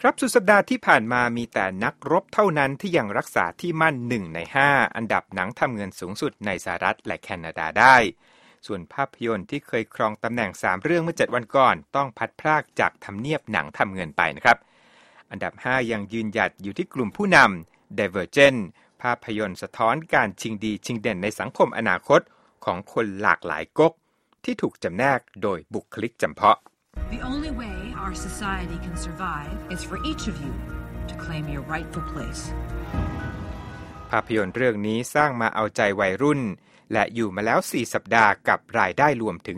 ครับสุดสัปดาห์ที่ผ่านมามีแต่นักรบเท่านั้นที่ยังรักษาที่มั่น1ใน5อันดับหนังทำเงินสูงสุดในสหรัฐและแคนาดาได้ส่วนภาพยนตร์ที่เคยครองตำแหน่ง3เรื่องเมื่อ7วันก่อนต้องพัดพรากจากทำเนียบหนังทำเงินไปนะครับอันดับ5ยังยืนหยัดอยู่ที่กลุ่มผู้นำ Divergent ภาพยนตร์สะท้อนการชิงดีชิงเด่นในสังคมอนาคตของคนหลากหลายก๊กที่ถูกจำแนกโดยบุคลิกจำเพาะ The only way our society can survive is for each of you to claim your rightful place. ภาพยนตร์เรื่องนี้สร้างมาเอาใจวัยรุ่นและอยู่มาแล้ว4สัปดาห์กับรายได้รวมถึง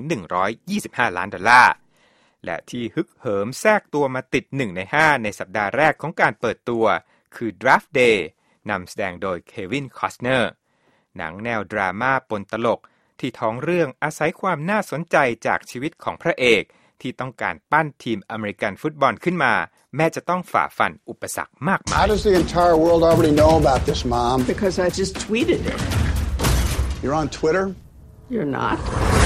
$125 ล้านและที่ฮึกเหิมแทรกตัวมาติด1ใน5ในสัปดาห์แรกของการเปิดตัวคือ Draft Day นำแสดงโดยเควินคอสเนอร์หนังแนวดราม่าปนตลกที่ท้องเรื่องอาศัยความน่าสนใจจากชีวิตของพระเอกที่ต้องการปั้นทีมอเมริกันฟุตบอลขึ้นมาแม้จะต้องฝ่าฟันอุปสรรคมากมาย How does the entire world already know about this, Mom? Because I just tweeted it. You're on Twitter? You're not.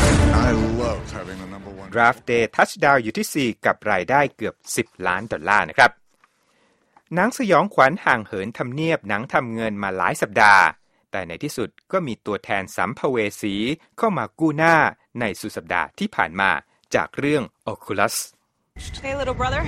I love having the number one. Draft Day Touchdown อยู่ที่4กับรายได้เกือบ$10 ล้านนะครับหนังสยองขวัญห่างเหินทำเนียบหนังทำเงินมาหลายสัปดาห์แต่ในที่สุดก็มีตัวแทนสัมภเวสีเข้ามากู้หน้าในสุดสัปดาห์ที่ผ่านมาจากเรื่อง Oculus Hey little brother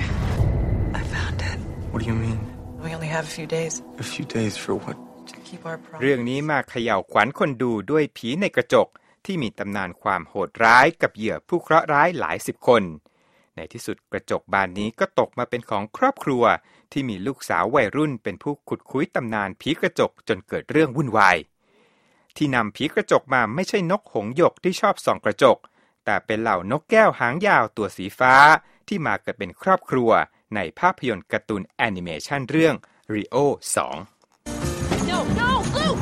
I found it What do you mean We only have a few days A few days for what To keep our promise เรื่องนี้มาเขย่าขวัญคนดูด้วยผีในกระจกที่มีตำนานความโหดร้ายกับเหยื่อผู้เคราะห์ร้ายหลายสิบคนในที่สุดกระจกบานนี้ก็ตกมาเป็นของครอบครัวที่มีลูกสาววัยรุ่นเป็นผู้ขุดคุ้ยตำนานผีกระจกจนเกิดเรื่องวุ่นวายที่นำผีกระจกมาไม่ใช่นกหงส์หยกที่ชอบส่องกระจกแต่เป็นเหล่านกแก้วหางยาวตัวสีฟ้าที่มากันเป็นครอบครัวในภาพยนตร์การ์ตูนแอนิเมชันเรื่อง Rio 2 No no Luke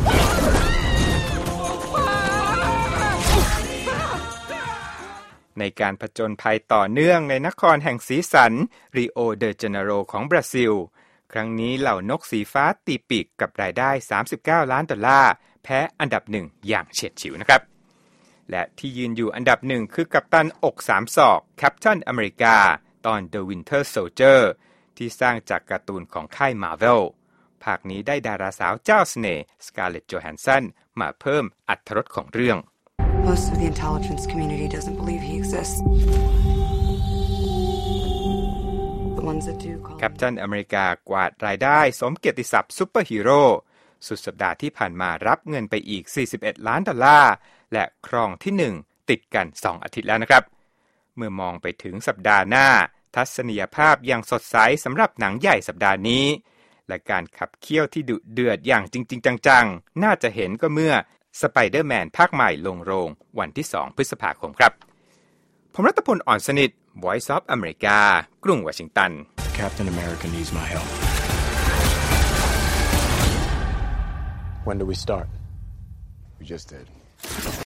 ในการผจญภัยต่อเนื่องในนครแห่งสีสัน Rio de Janeiro ของบราซิลครั้งนี้เหล่านกสีฟ้าตีปีกกับรายได้$39 ล้านแพ้อันดับ1อย่างเฉียดฉิวนะครับและที่ยืนอยู่อันดับ1คือกัปตันอก3ศอก Captain America ตอน The Winter Soldier ที่สร้างจากการ์ตูนของค่าย Marvel ภาคนี้ได้ดาราสาวเจ้าเสน่ห์ Scarlett Johansson มาเพิ่มอรรถรสของเรื่อง Most of the intelligence community doesn't believe he exists. The ones that do call Captain America กวาดรายได้สมเกียรติศัพท์ซุปเปอร์ฮีโร่สุดสัปดาห์ที่ผ่านมารับเงินไปอีก$41 ล้านและครองที่1ติดกัน2อาทิตย์แล้วนะครับเมื่อมองไปถึงสัปดาห์หน้าทัศนียภาพยังสดใสสำหรับหนังใหญ่สัปดาห์นี้และการขับเคี่ยวที่ดุเดือดอย่างจริงๆจังๆน่าจะเห็นก็เมื่อสไปเดอร์แมนภาคใหม่ลงโรงวันที่2พฤษภาคมครับผมรัตพลอ่อนสนิท Voice of America กรุงวอชิงตัน Captain America needs my help When do we start? We just did